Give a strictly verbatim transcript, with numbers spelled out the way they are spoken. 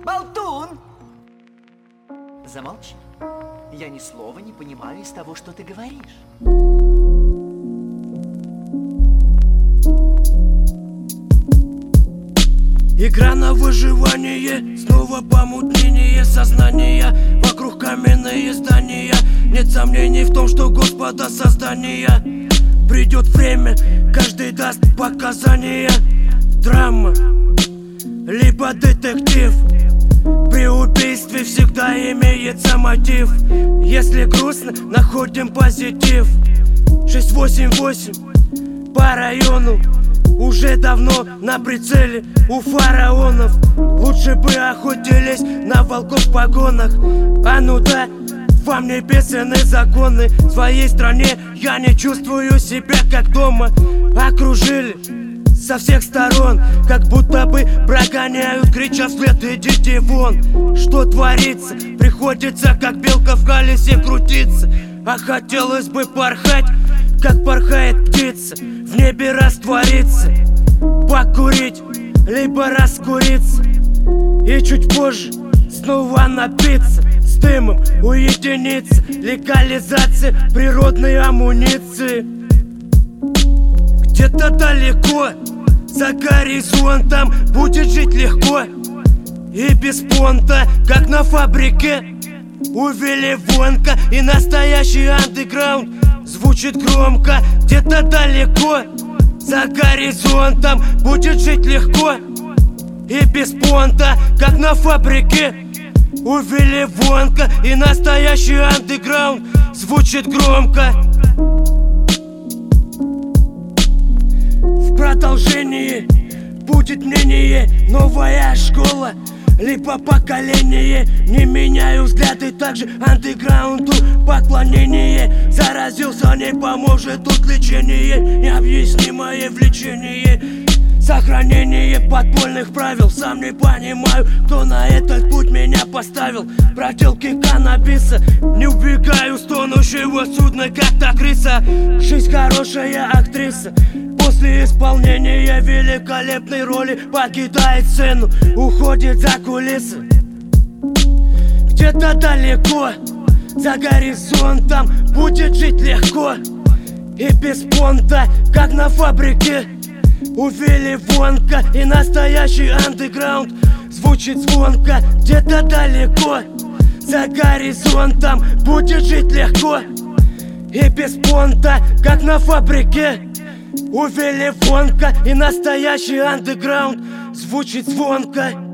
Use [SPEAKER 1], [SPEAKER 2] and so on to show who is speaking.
[SPEAKER 1] Болтун! Замолчи. Я ни слова не понимаю из того, что ты говоришь.
[SPEAKER 2] Игра на выживание, снова помутнение сознания. Вокруг каменные здания. Нет сомнений в том, что Господа создания. Придет время, каждый даст показания. Драма, либо детектив. При убийстве всегда имеется мотив. Если грустно, находим позитив. шесть восемь восемь по району. Уже давно на прицеле у фараонов. Лучше бы охотились на волков в погонах. А ну да, вам не песенные законы. В своей стране я не чувствую себя как дома. Окружили со всех сторон, как будто бы прогоняют, крича вслед: идите вон. Что творится? Приходится как белка в колесе крутиться. А хотелось бы порхать, как порхает птица, в небе раствориться, покурить, либо раскуриться. И чуть позже снова напиться, с дымом уединиться. Легализация природной амуниции. Где-то далеко, за горизонтом, будет жить легко и без понта, как на фабрике у Вилли Вонка. И настоящий андеграунд звучит громко. Где-то далеко, за горизонтом, будет жить легко и без понта, как на фабрике у Вилли Вонка. И настоящий андеграунд звучит громко. В продолжении будет мнение, новая школа, либо поколение. Не меняю взгляды, также андеграунду поклонение. Заразился, не поможет тут лечение, необъяснимое влечение. Сохранение подпольных правил. Сам не понимаю, кто на этот путь меня поставил. Проделки каннабиса, не убегаю с тонущего судна, как та крыса. Жизнь хорошая актриса, после исполнения великолепной роли покидает сцену, уходит за кулисы. Где-то далеко, за горизонтом, будет жить легко и без понта, как на фабрике у Вилли Вонка. И настоящий андеграунд звучит звонко. Где-то далеко, за горизонтом, будет жить легко и без понта, как на фабрике у Вилли Вонка. И настоящий андеграунд звучит звонко.